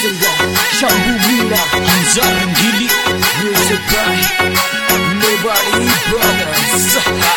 singer Shabu Mira Anzaran Gili music by Nobody Brothers.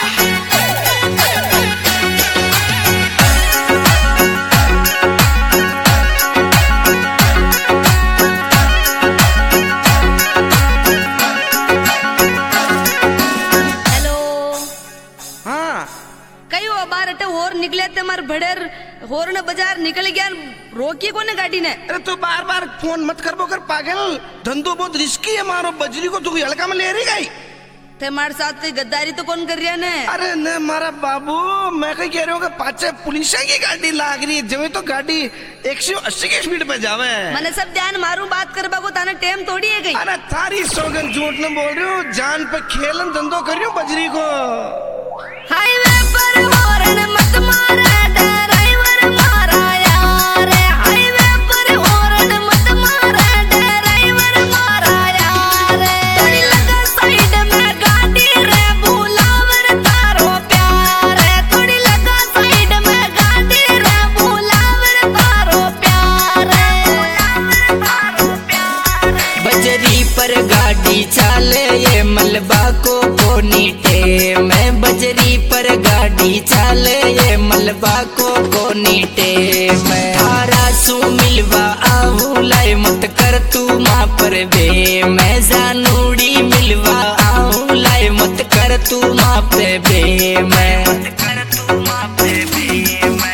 निकले थे मार भड़ेर होरन बाजार निकल गया रोकी को ने गाड़ी ने। अरे तो बार बार फोन मत कर बोकर पागल, धंधो बहुत रिस्की है मारो, बजरी को तू हल्का में ले रही गई थे मारे साथ कोई गद्दारी तो कौन कर रहा ने। अरे न मारा बाबू, मैं कहीं कह रहा हूँ कि पाचे पुलिस की गाड़ी लाग रही है, जब तो गाड़ी 180 की स्पीड पे जावे। मैंने सब ध्यान मारू बात कर बाबू, ताने टेम थोड़ी है गई। अरे थारी सौगन झूठ न बोल रही हूँ, जान पे खेलन धंधो कर रही हूँ बजरी को। हाईवे पर हॉर्न मत मारा ड्राइवर मारा यार, हाईवे पर हॉर्न मत मारा ड्राइवर मारा यार। थोड़ी लगा साइड में गाड़ी रे बुलावर तारो प्यार, थोड़ी लगा साइड में गाड़ी रे बुलावर तारो प्यार, तारो प्यार। बजरी पर गाड़ी चाले ये मलबा को नीटे में, बजरी पर गाड़ी चाले ये मलबा को नीटे में। थारा सू मिलवा आहू लाए मत कर तू माँ पर बे, मैं जानूड़ी मिलवा आहू लाए मत कर तू माँ पे बे, मैं मत कर तू माँ पे बे मैं।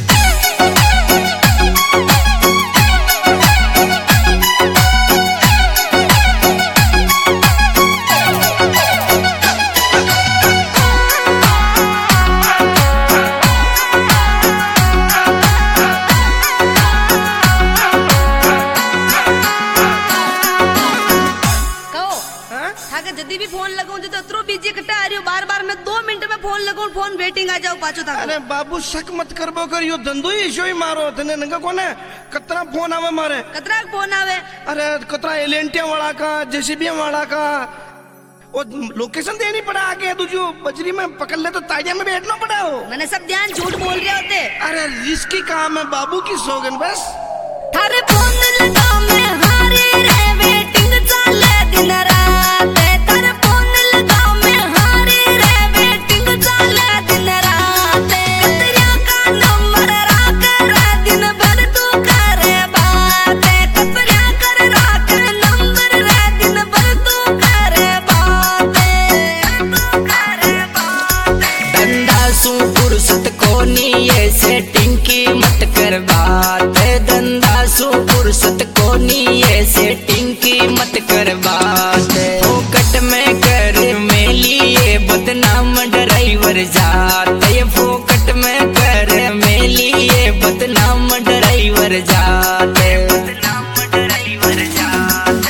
जदी भी फोन लगाऊं जो तो बिजी कटा आ रही हो, बार बार मैं 2 मिनट में फोन लगाऊं, फोन वेटिंग आ जाओ पाछो था। अरे बाबू शक मत करबो कर, यो धंधो ही शो ही मारो तने नंगा कोने कतरा फोन आवे मारे, कतरा फोन आवे। अरे कतरा एलेंटिया वाला का, जेसीबी वाला का, वो लोकेशन देनी पड़ा आगे तुझे, बजरी में पकड़ ले तो ताजा में बैठना पड़ा हो। मैंने सब ध्यान झूठ बोल रहे होते। अरे रिस्की काम है बाबू की सौगन बस। थारे फोन लगा मैं हारे रे वेटिंग चले दिन रात, थारे फोन लगा मैं हारे रे वेटिंग चले दिन रात। कतरिया का नंबर राख रे दिन भर तू करे बात, कतरिया कर राख नंबर रे दिन भर तू करे बात, तू करे बात। धंधा सू फुर्सत कोनी ये सेटिंग की मत कर बात, धंधा सू फुर्सत कोनी ये सेटिंग की मत कर बात। फोकट में कर मेली ये बदनाम ड्राइवर जात, ये फोकट में कर मेली ये बदनाम ड्राइवर जात, बदनाम ड्राइवर जात।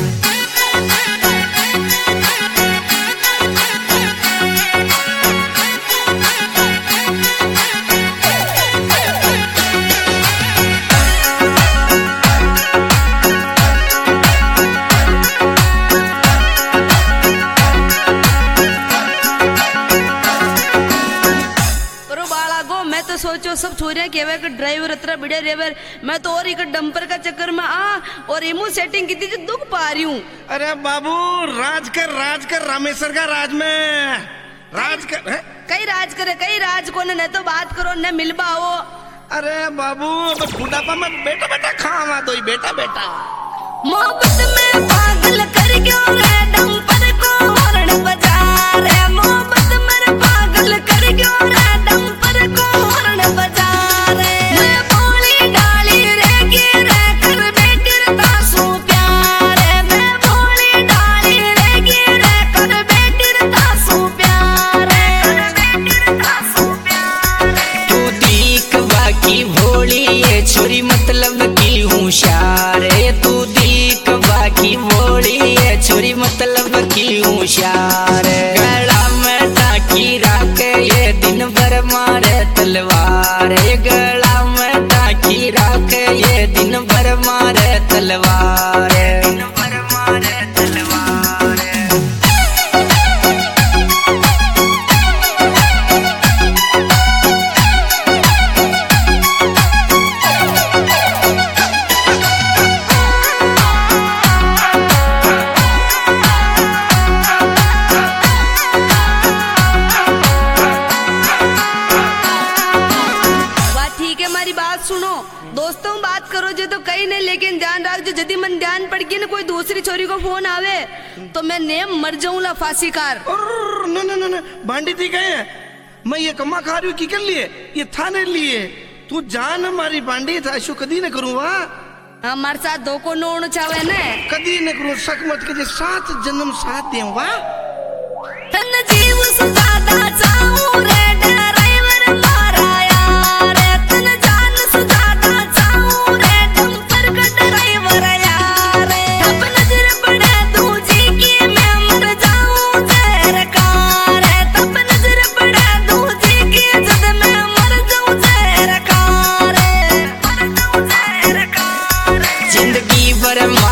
सोचो सब छोरियां कहवे कि ड्राइवर इतना बढ़िया ड्राइवर, मैं तो और एक डंपर का चक्कर में आ और इमू सेटिंग की थी दुख पा रही हूँ। अरे बाबू राज कर रामेश्वर का राज में राज कर है? कई राज करे कई राज को न तो बात करो न मिलबा हो। अरे बाबू बुढ़ापा में बेटा बेटा खावा दो बेटा बेटा। मोहब्बत में पागल कर क्यों रे डंपर को हॉर्न बजा रे, मोहब्बत में पागल कर क्यों रे डंपर को हॉर्न बजा रे। मैं भोली डाली रे गिरे कर बेटिर तासू प्यार, मैं भोली डाली रे गिरे कर बेटिर तासू प्यार, बेटिर तासू प्यार। तू दीक बाकी भोली ये छोरी मतलब की होशियार, तू दीक बाकी भोली ये छोरी मतलब की होशियार। गला में टाकी राख ये दिन भर मारे तलवार, गला में टाकी राख ये दिन भर मारे तलवार, दिन भर मारे तलवार। मारी बात सुनो। दोस्तों बात करो जो तो कहीं नहीं, लेकिन ध्यान रख जो यदि मन ध्यान पड़ गई ना कोई दूसरी छोरी को फोन आवे तो मैं नेम मर जाऊंगा फांसीकार। न भांडी थी गए मैं ये कमा खा रही हूँ की कर लिए ये थाने लिए तू जान हमारी भांडी था ऐसो कदी न करूँ वाह हमारे साथ धोखो न होना चाहे न कदी न करूँ शक मत के 7 जन्म साथ दे वाह तन जीव सुजादा चाहूं रे ड्राइवर मारा यार तन जान सुजादा चाहूं रे डंपर का ड्राइवर यार अब नजर पड़े दूजी की मैं मर जाऊं जहर कार तब नजर पड़े दूजी की जद मैं मर जाऊं जहर कार जिंदगी भर